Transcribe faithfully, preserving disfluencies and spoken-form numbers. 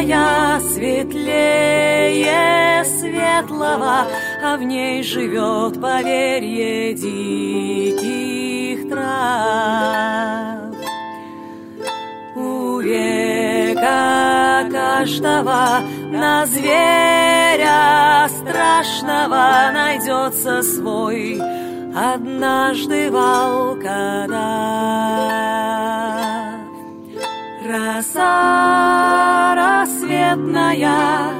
зеленая, светлее светлого, а в ней живет поверье диких трав. У века каждого на зверя страшного найдется свой однажды волкодав. Роса рассветная